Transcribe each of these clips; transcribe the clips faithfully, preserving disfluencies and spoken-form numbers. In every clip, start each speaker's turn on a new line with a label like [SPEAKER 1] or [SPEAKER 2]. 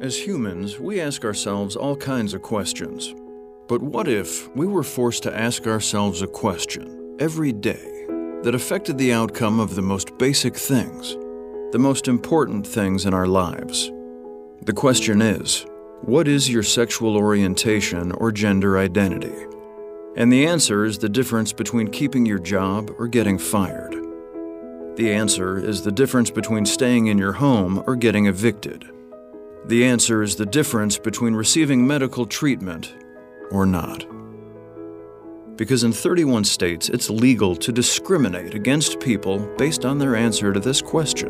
[SPEAKER 1] As humans, we ask ourselves all kinds of questions. But what if we were forced to ask ourselves a question every day that affected the outcome of the most basic things, the most important things in our lives? The question is, what is your sexual orientation or gender identity? And the answer is the difference between keeping your job or getting fired. The answer is the difference between staying in your home or getting evicted. The answer is the difference between receiving medical treatment or not. Because in thirty-one states, it's legal to discriminate against people based on their answer to this question.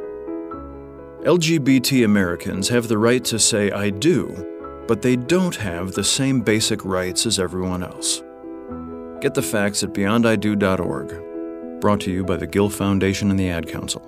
[SPEAKER 1] L G B T Americans have the right to say "I do," but they don't have the same basic rights as everyone else. Get the facts at beyond I do dot org. Brought to you by the Gill Foundation and the Ad Council.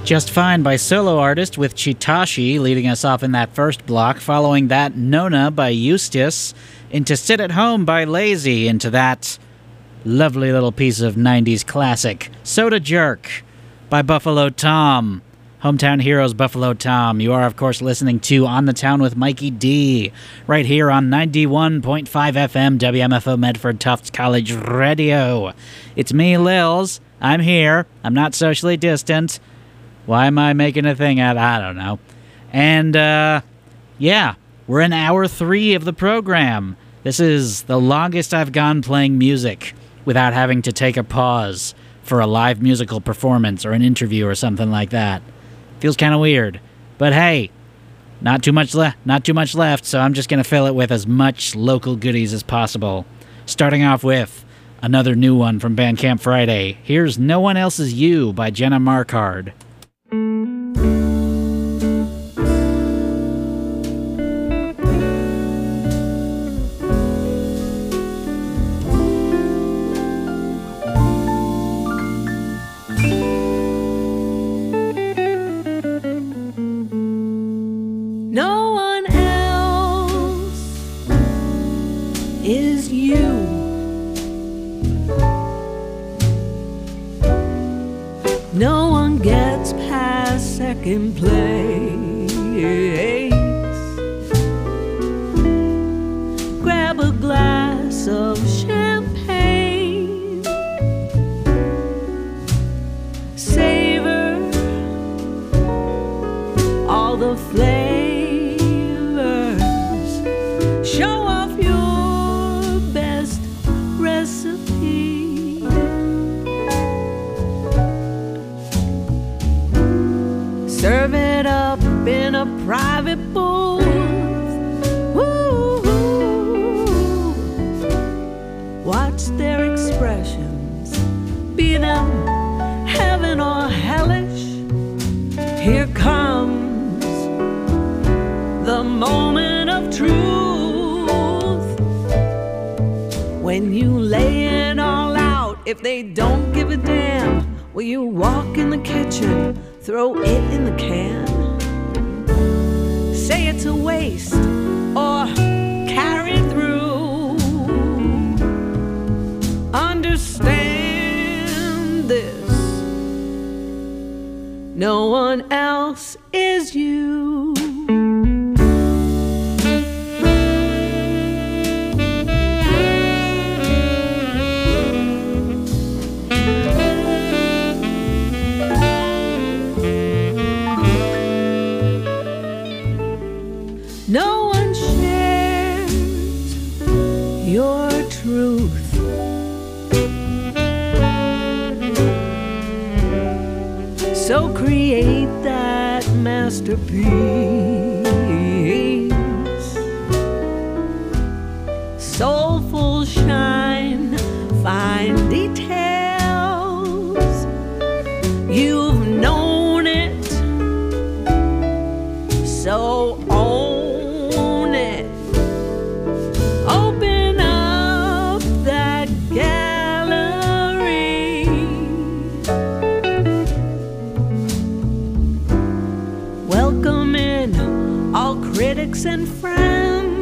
[SPEAKER 2] Just Fine by Solo Artist with Chitashi leading us off in that first block. Following that, Nona by Eustace. Into Sit at Home by Lazy. Into that lovely little piece of nineties classic, Soda Jerk by Buffalo Tom. Hometown Heroes, Buffalo Tom. You are, of course, listening to On the Town with Mikey D, right here on ninety-one point five F M, W M F O Medford Tufts College Radio. It's me, Lils. I'm here. I'm not socially distant. Why am I making a thing out? I don't know. And, uh, yeah, we're in hour three of the program. This is the longest I've gone playing music without having to take a pause for a live musical performance or an interview or something like that. Feels kind of weird. But hey, not too much left, not too much left, so I'm just going to fill it with as much local goodies as possible. Starting off with another new one from Bandcamp Friday. Here's No One Else's You by Jenna Markard.
[SPEAKER 3] Second place. Grab a glass of champagne. Savor all the flavors. Show off your best recipe. Serve it up in a private booth. Ooh, watch their expressions, be them heaven or hellish. Here comes the moment of truth. When you lay it all out, if they don't give a damn, will you walk in the kitchen, throw it in the can? Say it's a waste or carry through. Understand this: no one else is you. No one shares your truth. So create that masterpiece. Soulful shine, fine details. You've known it, so own it. Open up that gallery. Welcome in all critics and friends.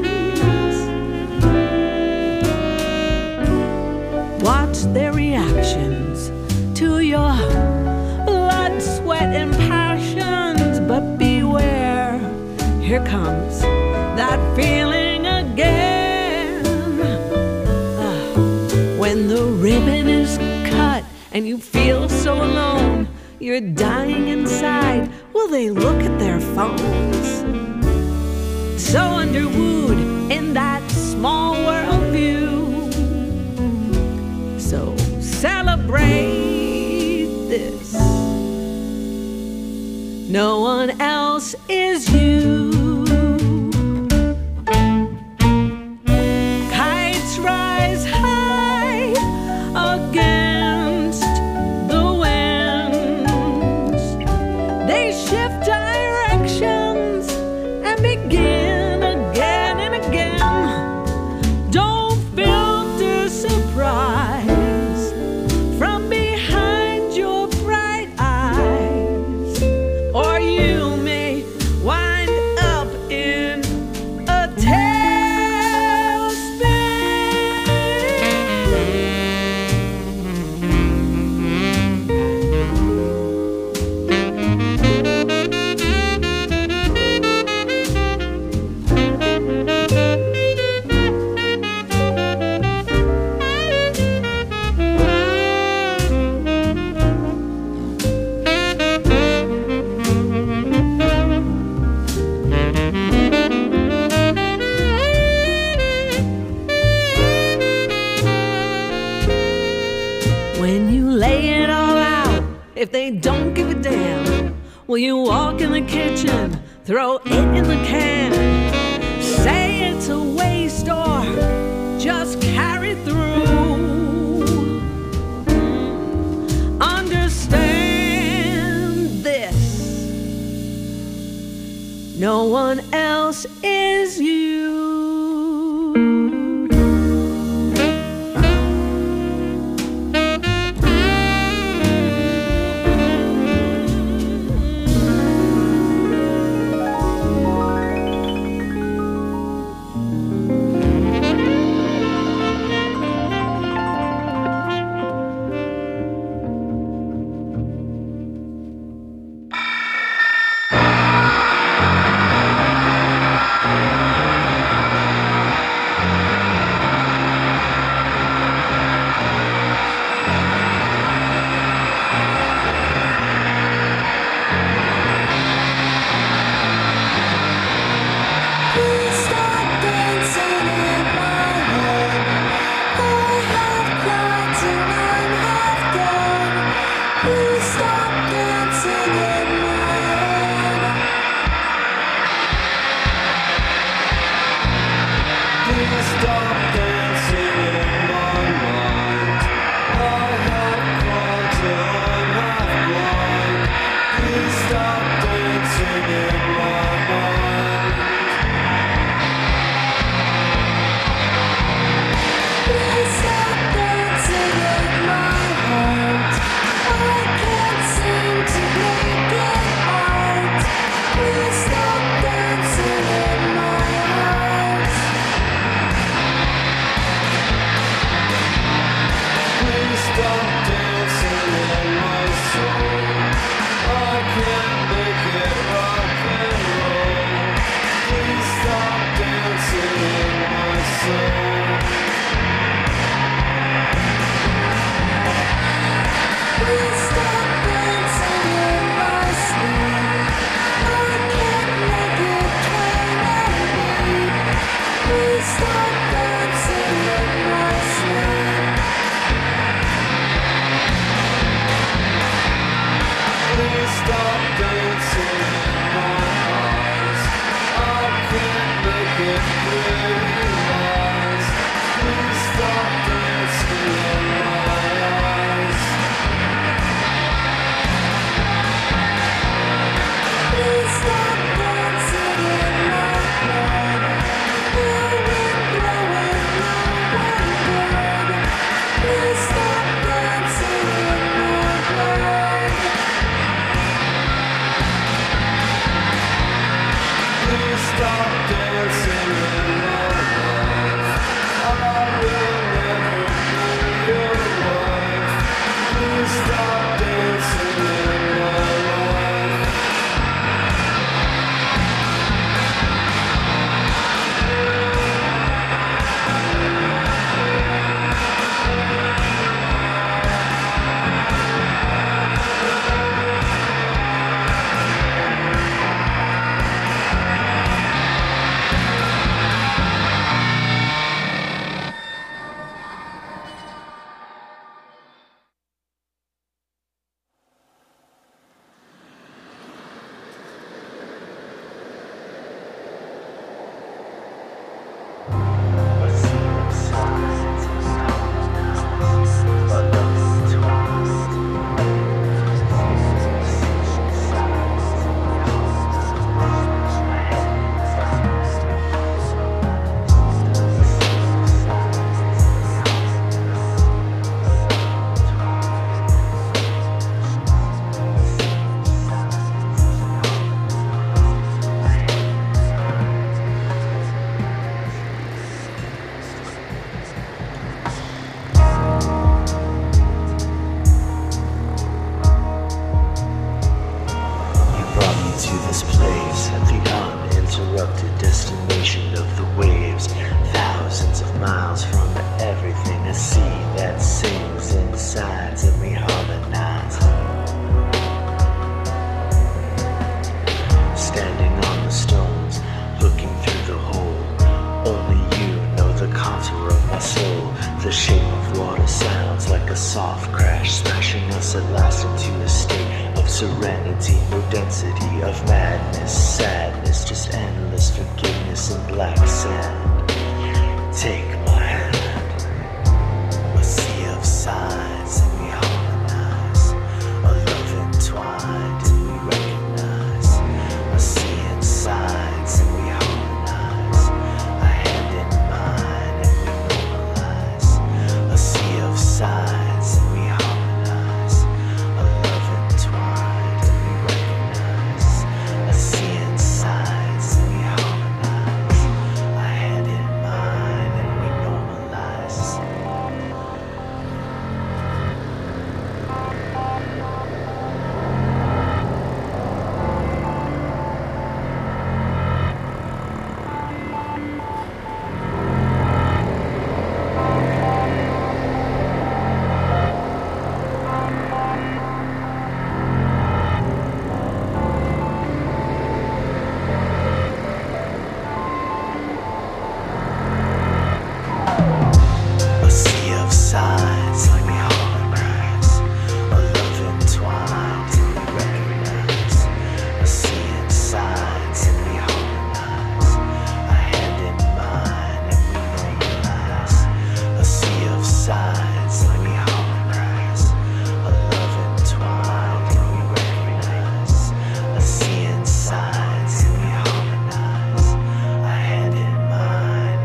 [SPEAKER 3] Watch their reactions to your blood, sweat, and passions. But beware, here comes that feeling again. Ah, when the ribbon is cut and you feel so alone, you're dying inside. Will they look at their phones? So underwooed in that small world view. So celebrate this. No one else is you. Kites rise high against the winds. They shift directions and begin again and again. Don't filter surprise from behind your bright eyes. if they don't give a damn? Will you walk in the kitchen, throw it in the can, say it's a waste or just carry through? Understand this, no one else is you.
[SPEAKER 4] my soul. The shape of water sounds like a soft crash, smashing us at last into a state of serenity. No density of madness, sadness, just endless forgiveness in black sand. Take my hand, a sea of signs, and we harmonize. A love entwined, and we recognize. A sea in signs, and we harmonize. A hand in mine, and we normalize. A sea of signs, and we harmonize. A love entwined, and we recognize. A sea in signs, and we harmonize. A hand in mine, and we normalize. A sea of signs, like we harmonize. A love entwined, and we recognize. A sea in signs, and we harmonize. A hand in mine, and we normalize. A sea of signs, like we harmonize. A love entwined, and we recognize. A sea in signs, and we harmonize. A hand in mine.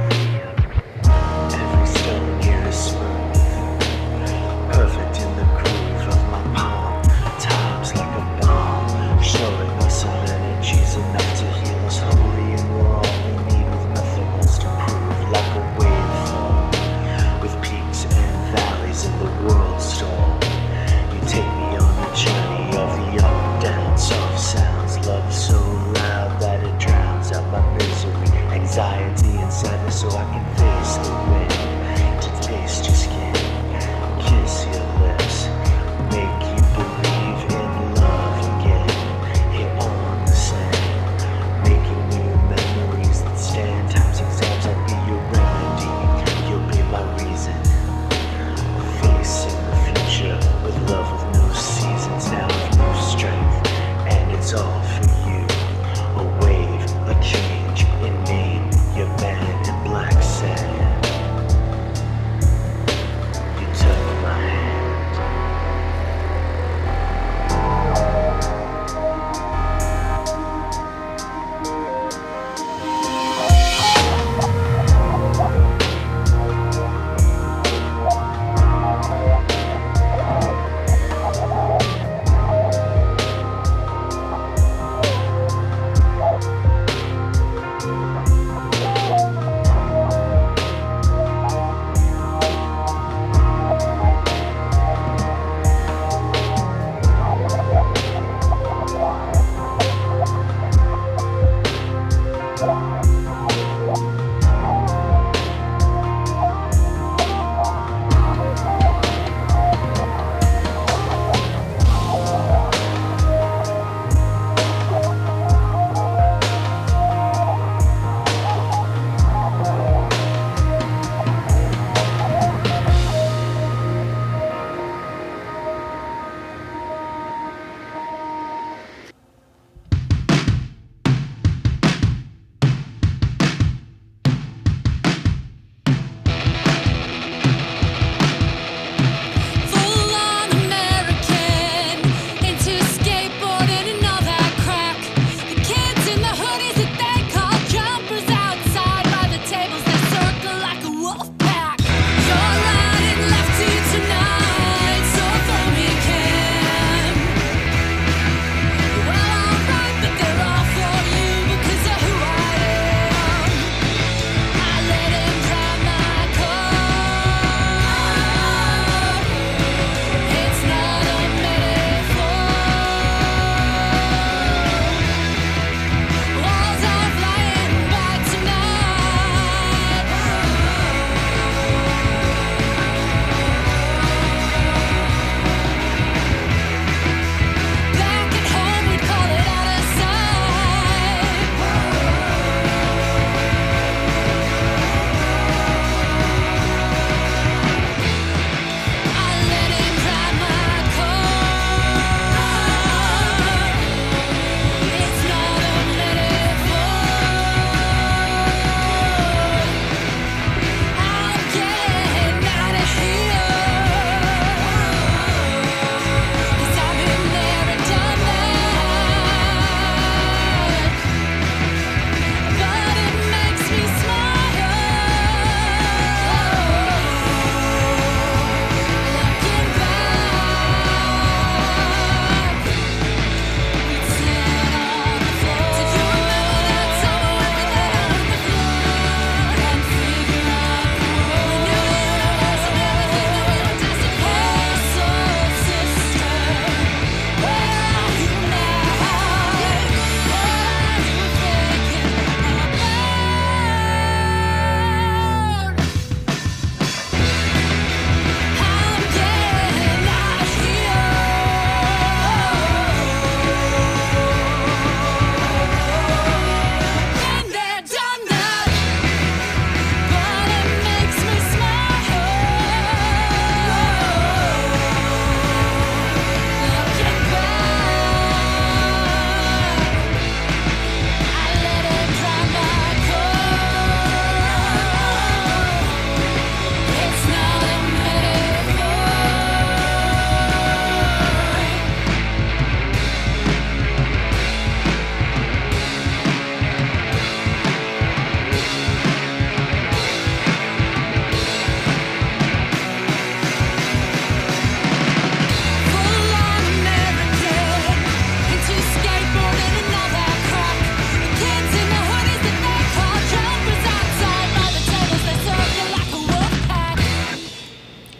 [SPEAKER 4] Every stone here is smooth, perfect in the groove of my palm. Time's like a bomb, showing us our energy's enough to heal us wholly, and we're all we need with nothing else to prove. Like a waveform, with peaks and valleys in the world storm. You take me on the journey of the up, down, soft sounds. Love so loud that it drowns out my misery, anxiety and sadness, so I can face the wind. To taste your skin, kiss your lips, make you believe in love again. Hit on the sand, making new memories that stand. Times exams, I'll be your remedy, you'll be my reason. Facing the future with love with no seasons, now with new strength, and it's all for you. A wave, a change in name, your man in black sand.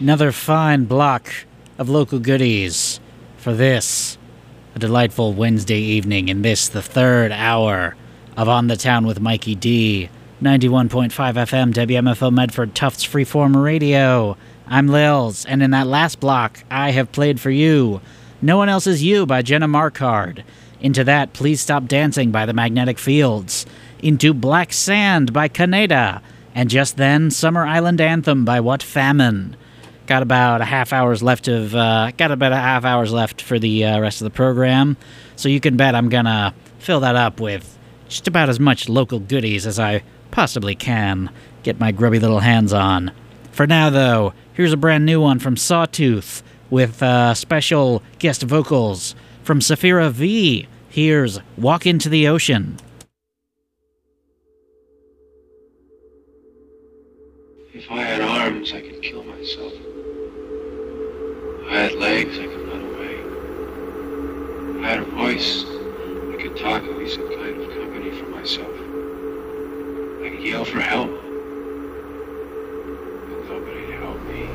[SPEAKER 2] Another fine block of local goodies for this, a delightful Wednesday evening in this, the third hour of On the Town with Mikey D. ninety-one point five F M, W M F O Medford, Tufts Freeform Radio. I'm Lils, and in that last block, I have played for you No One Else Is You by Jenna Marquardt. Into that, Please Stop Dancing by the Magnetic Fields. Into Black Sand by Kaneda. And just then, Summer Island Anthem by What Famine. Got about a half hours left of, uh, got about a half hours left for the uh, rest of the program. So you can bet I'm gonna fill that up with just about as much local goodies as I possibly can get my grubby little hands on. For now, though, here's a brand new one from Sawtooth with uh, special guest vocals from Saphira V. Here's Walk Into the Ocean.
[SPEAKER 5] If I had arms, I could kill myself. If I had legs, I could run away. If I had a voice, I could talk and be some kind of company for myself. I could yell for help, but nobody to help me.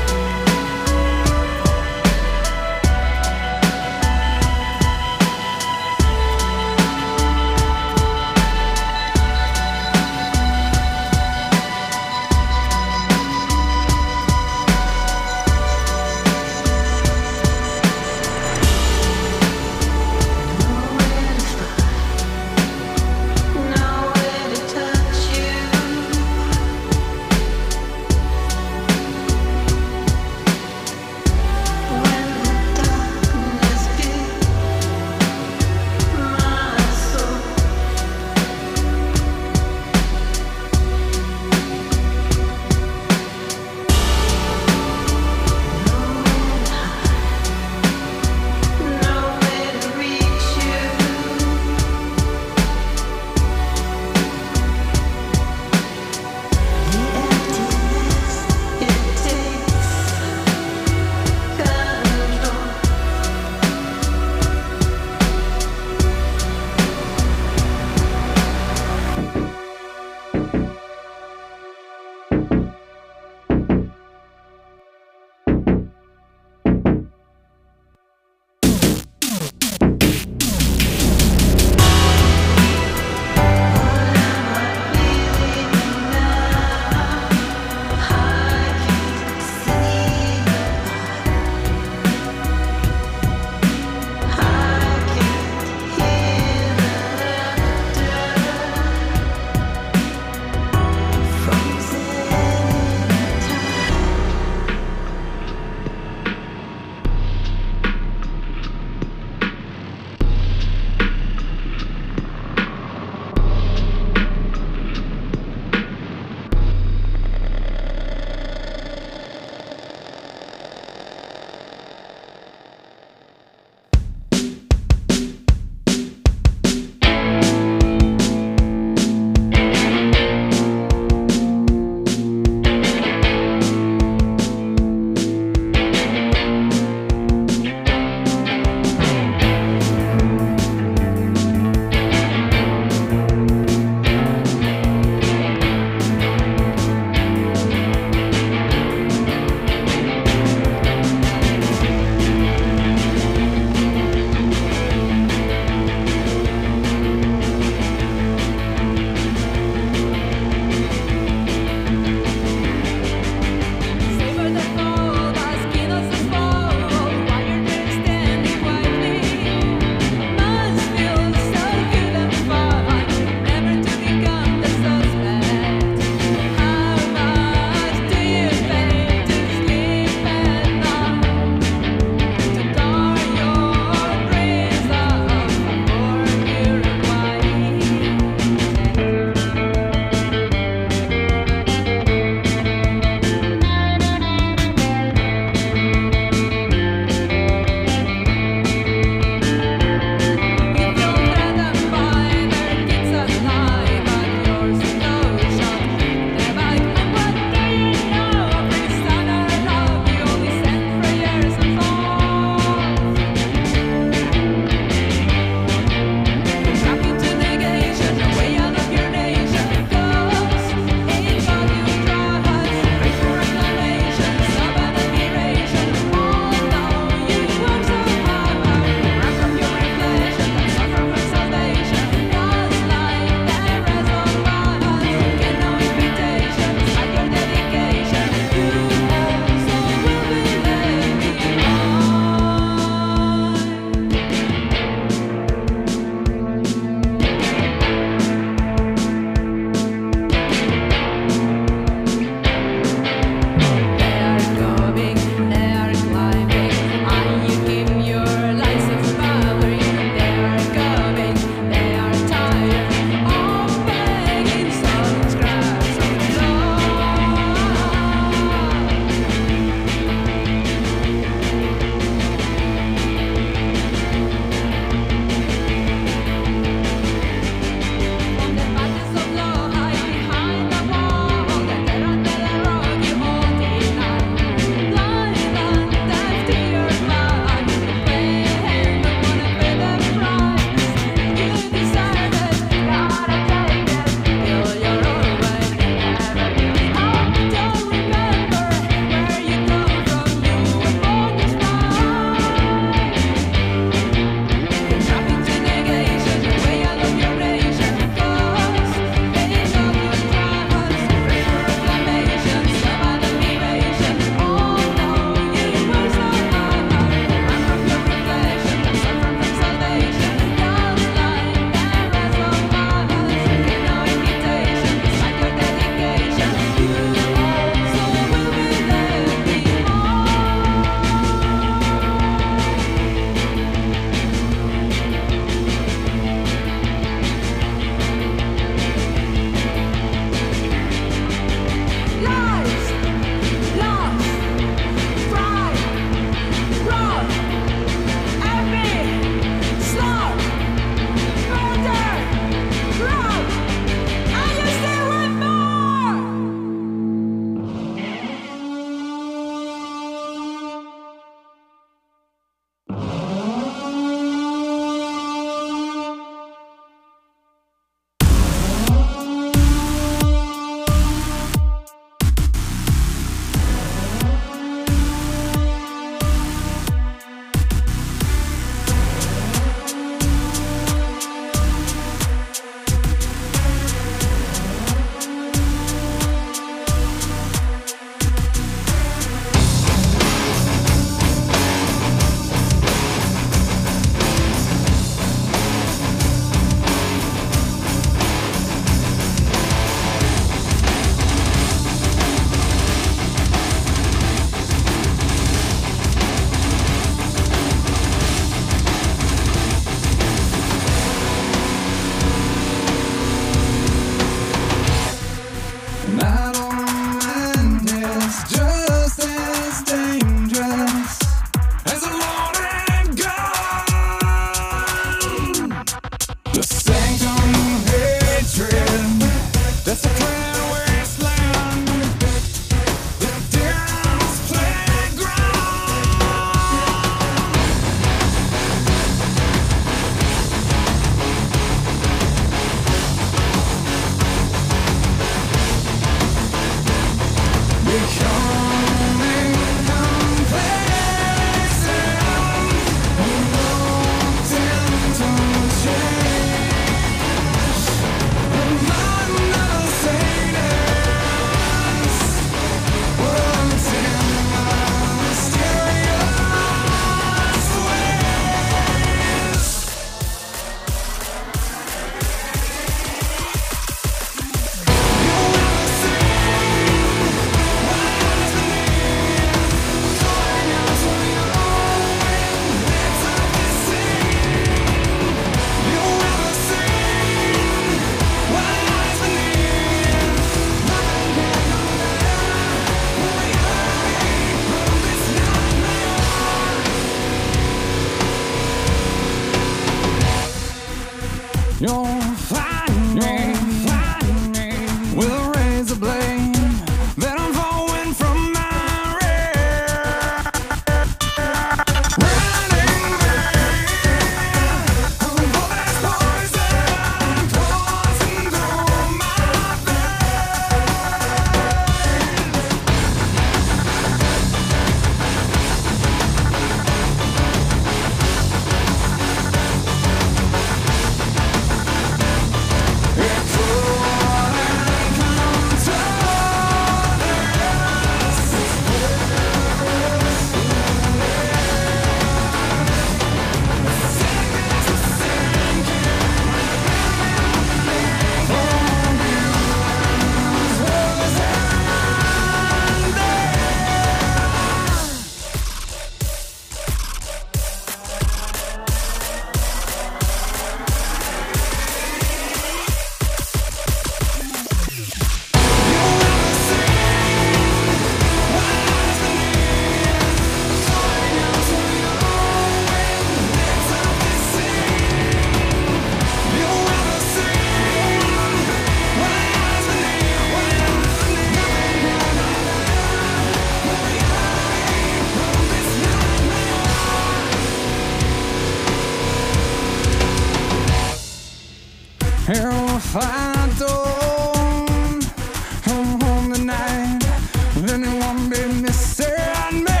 [SPEAKER 6] If I don't come home tonight, will anyone be missing me?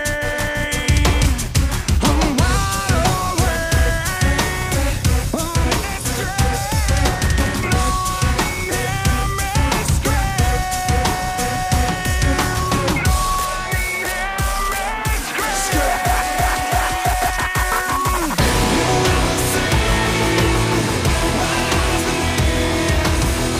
[SPEAKER 6] I'm wide awake on this train. No one can hear me scream. No one can hear me scream. You never see what lies beneath.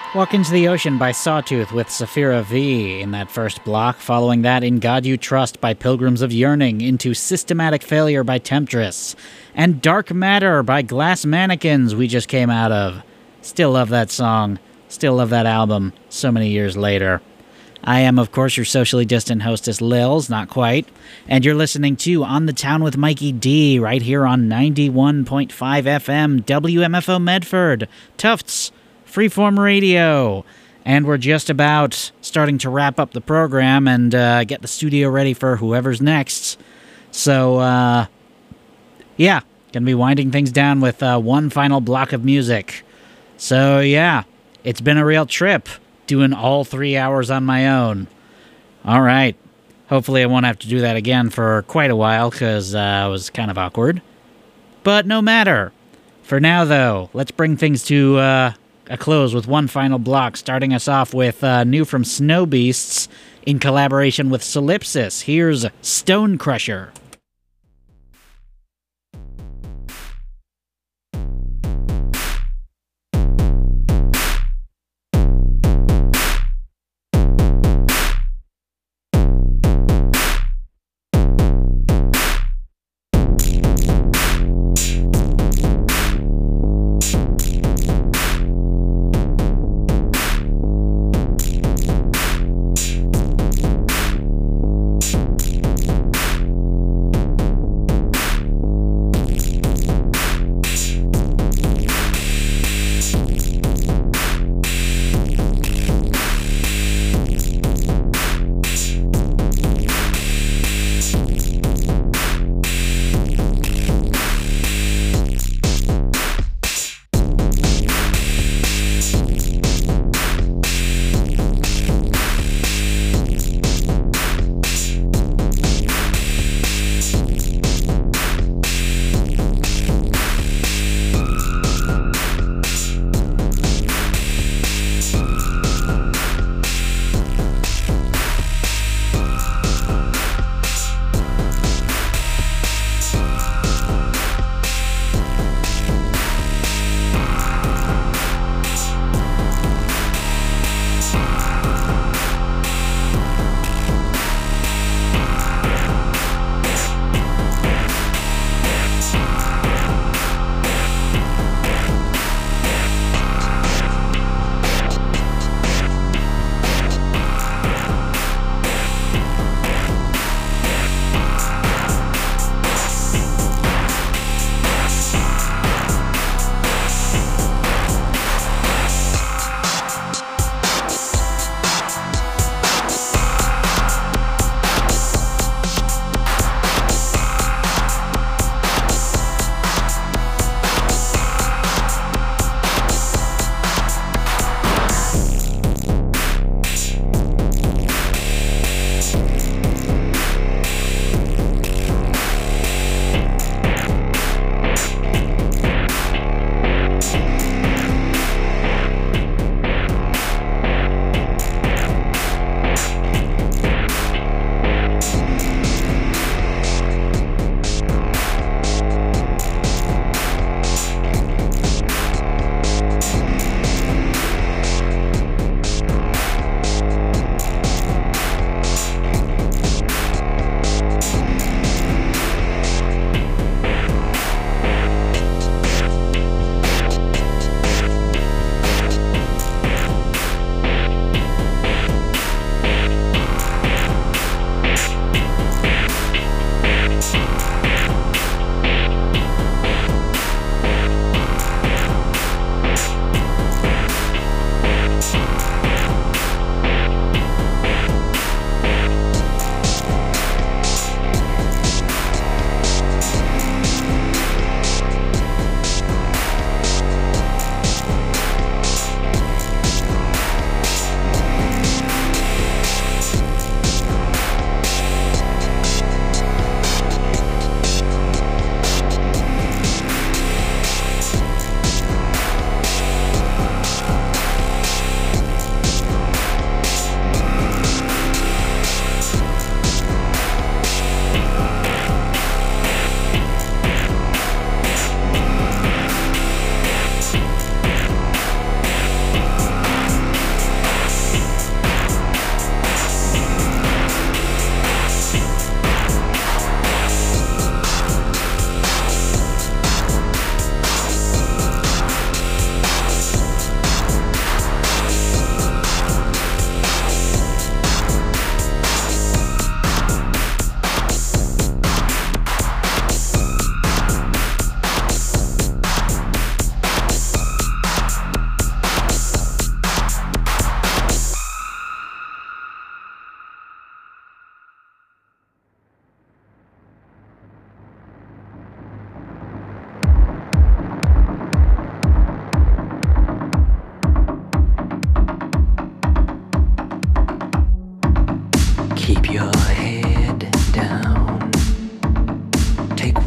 [SPEAKER 2] Walk Into the Ocean by Sawtooth with Saphira V in that first block. Following that, In God You Trust by Pilgrims of Yearning, into Systematic Failure by Temptress, and Dark Matter by Glass Mannequins we just came out of. Still love that song. Still love that album so many years later. I am, of course, your socially distant hostess, Lils, not quite, and you're listening to On the Town with Mikey D right here on ninety-one point five F M, W M F O Medford, Tufts Freeform Radio. And we're just about starting to wrap up the program and uh, get the studio ready for whoever's next. So, uh, yeah, gonna be winding things down with uh, one final block of music. So, yeah, it's been a real trip doing all three hours on my own. All right. Hopefully I won't have to do that again for quite a while, because uh, it was kind of awkward. But no matter. For now, though, let's bring things to uh, a close with one final block, starting us off with uh, new from Snow Beasts in collaboration with Solipsis. Here's Stone Crusher.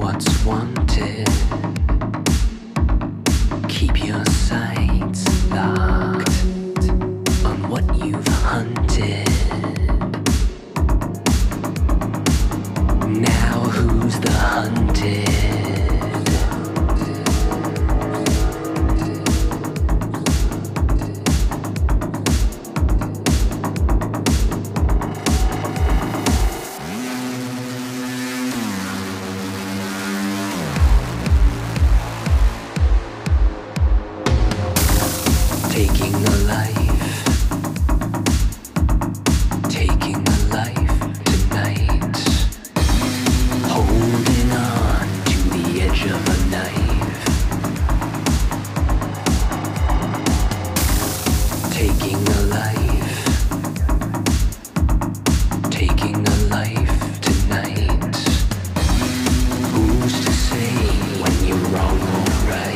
[SPEAKER 7] what's wanted. Keep your sights locked on what you've hunted. Now who's the hunted? Taking a life, taking a life tonight. Holding on to the edge of a knife. Taking a life, taking a life tonight. Who's to say when you're wrong or right?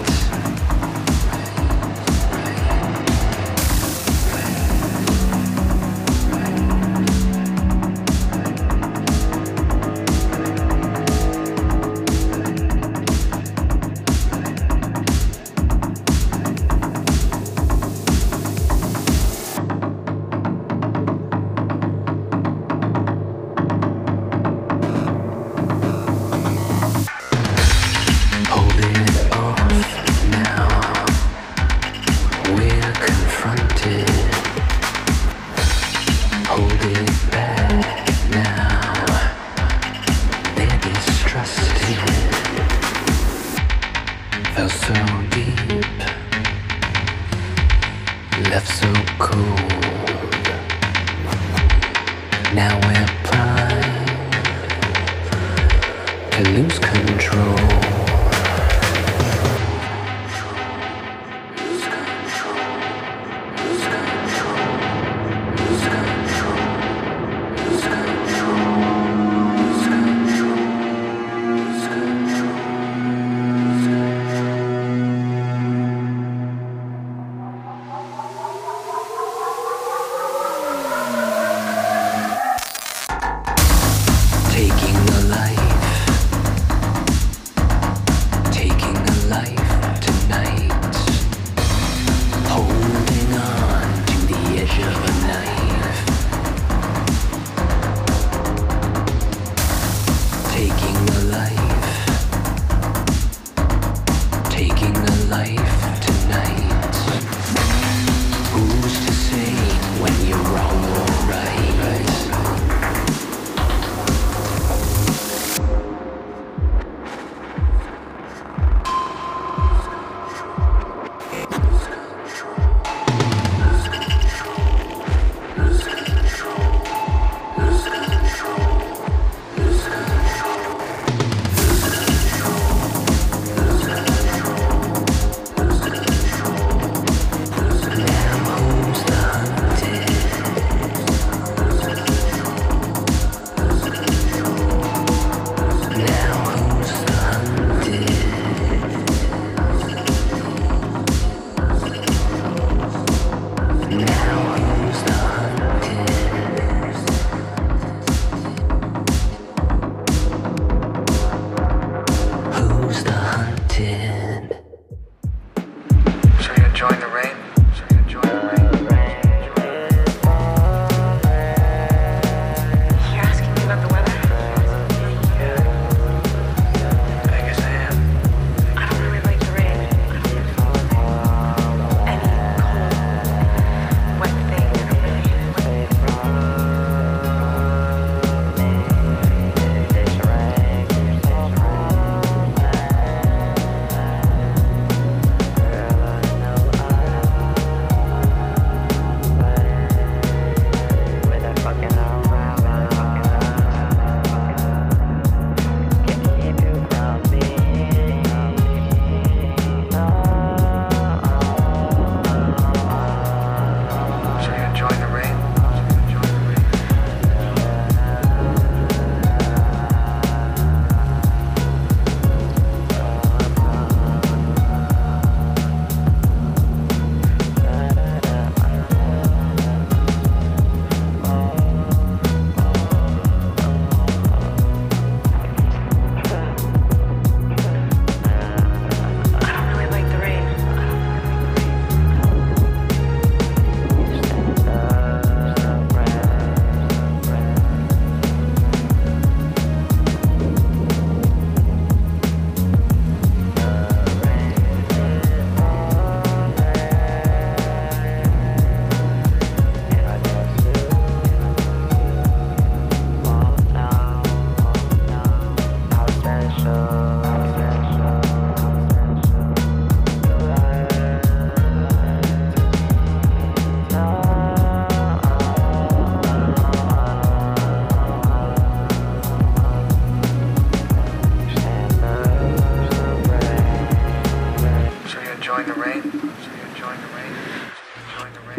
[SPEAKER 7] Felt so deep, left so cold. Now we're primed to lose control. Lose control, lose control, lose control, lose control, lose control, lose control. Taking a life,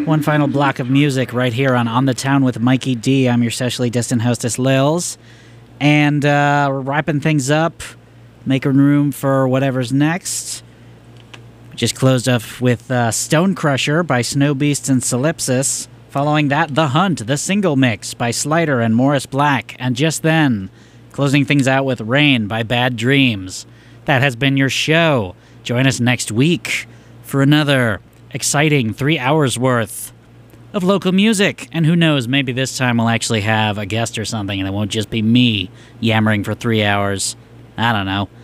[SPEAKER 2] One final block of music right here on On the Town with Mikey D. I'm your socially distant hostess, Lils. And uh, we're wrapping things up, making room for whatever's next. We just closed off with uh, Stone Crusher by Snow Beast and Solipsis. Following that, The Hunt, the single mix by Slider and Morris Black. And just then, closing things out with Rain by Bad Dreams. That has been your show. Join us next week for another exciting three hours worth of local music. And who knows, maybe this time we'll actually have a guest or something and it won't just be me yammering for three hours. I don't know.